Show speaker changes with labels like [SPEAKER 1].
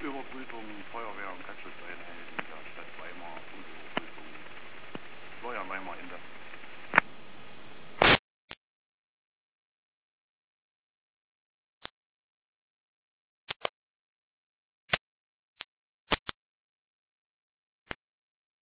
[SPEAKER 1] Überprüfung Feuerwehr und Grenzschutzeinheiten der Stadt Weimar, Punktüberprüfung Florian Weimar Ende.